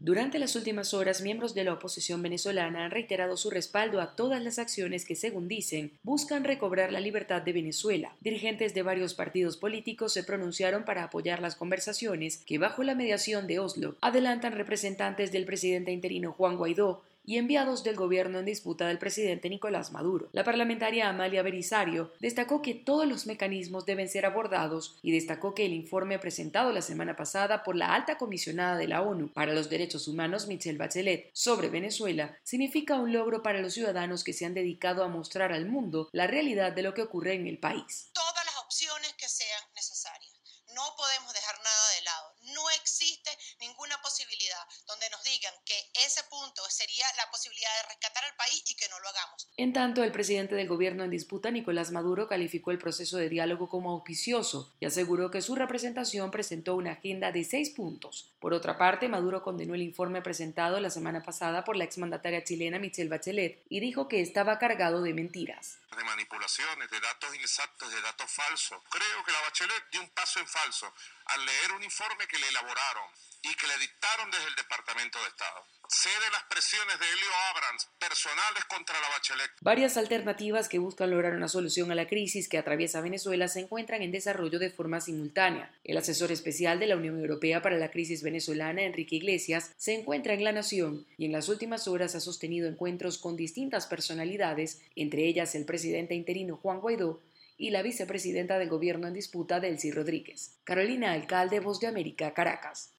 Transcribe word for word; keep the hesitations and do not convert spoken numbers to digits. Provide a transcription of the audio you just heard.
Durante las últimas horas, miembros de la oposición venezolana han reiterado su respaldo a todas las acciones que, según dicen, buscan recobrar la libertad de Venezuela. Dirigentes de varios partidos políticos se pronunciaron para apoyar las conversaciones que, bajo la mediación de Oslo, adelantan representantes del presidente interino Juan Guaidó y enviados del gobierno en disputa del presidente Nicolás Maduro. La parlamentaria Amalia Belisario destacó que todos los mecanismos deben ser abordados y destacó que el informe presentado la semana pasada por la alta comisionada de la ONU para los Derechos Humanos, Michelle Bachelet, sobre Venezuela, significa un logro para los ciudadanos que se han dedicado a mostrar al mundo la realidad de lo que ocurre en el país. Todas las opciones que sean necesarias. No podemos dejar nada de lado. No existe ninguna posibilidad donde nos digan que ese punto sería la posibilidad de rescatar al país y que no lo hagamos. En tanto, el presidente del gobierno en disputa, Nicolás Maduro, calificó el proceso de diálogo como auspicioso y aseguró que su representación presentó una agenda de seis puntos. Por otra parte, Maduro condenó el informe presentado la semana pasada por la exmandataria chilena Michelle Bachelet y dijo que estaba cargado de mentiras. De manipulaciones, de datos inexactos, de datos falsos. Creo que la Bachelet dio un paso en falso al leer un informe que le elaboraron y que le dictaron desde el Departamento de Estado. Cede las presiones de Helio Abrams personales contra la Bachelet. Varias alternativas que buscan lograr una solución a la crisis que atraviesa Venezuela se encuentran en desarrollo de forma simultánea. El asesor especial de la Unión Europea para la crisis venezolana, Enrique Iglesias, se encuentra en La Nación y en las últimas horas ha sostenido encuentros con distintas personalidades, entre ellas el presidente interino Juan Guaidó y la vicepresidenta del gobierno en disputa, Delcy Rodríguez. Carolina Alcalde, Voz de América, Caracas.